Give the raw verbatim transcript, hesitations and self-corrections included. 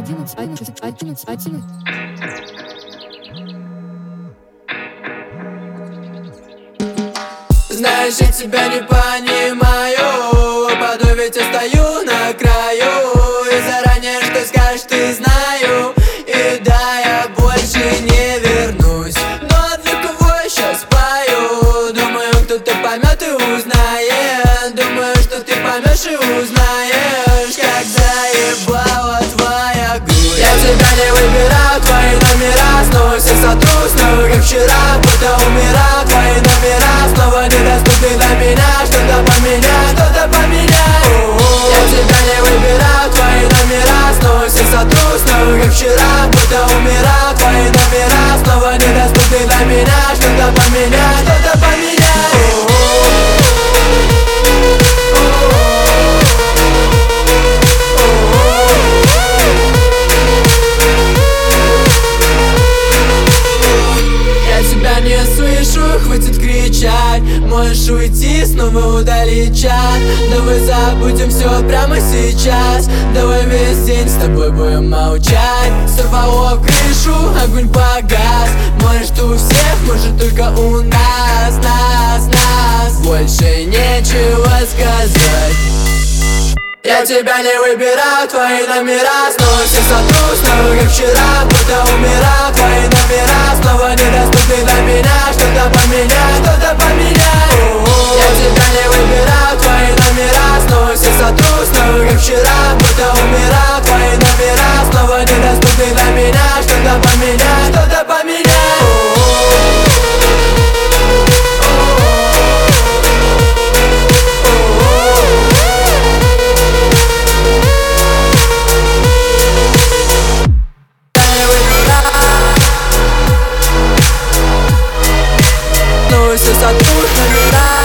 одиннадцать, одиннадцать, одиннадцать, одиннадцать. Знаешь, я тебя не понимаю, упаду, ведь я стою на краю. И заранее, что скажешь, ты знаю. И да, я больше не вернусь, но для кого я сейчас пою? Думаю, кто-то поймет и узнает. Думаю, что ты поймешь и узнаешь, как заебала твоя грудь. Я тебя не выбирал, твои номера снова все сотру, снова как вчера, будто умирал. Твои номера снова недоступны для меня. Что-то поменяй, что-то поменяй. Я тебя не выбирал, твои номера снова все сотру, снова как вчера, будто умирал. Твои номера снова недоступны для меня. Что-то поменяй, что-то поменяй. Не слышу, хватит кричать. Можешь уйти, снова удалить чат. Давай забудем все прямо сейчас. Давай весь день с тобой будем молчать. Сорвало крышу, огонь погас. Может у всех, может только у нас. Нас, нас, больше нечего сказать. Я тебя не выбирал, твои номера снова все сотру, снова как вчера, будто умирал. Твои номера снова недоступны для меня. Что-то поменяй, что-то поменяй. Я тебя не выбирал, твои номера снова все сотру, снова как вчера, будто умирал. Твои номера снова недоступны для меня. Что-то поменяй, что-то поменяй. Все сотру, номера.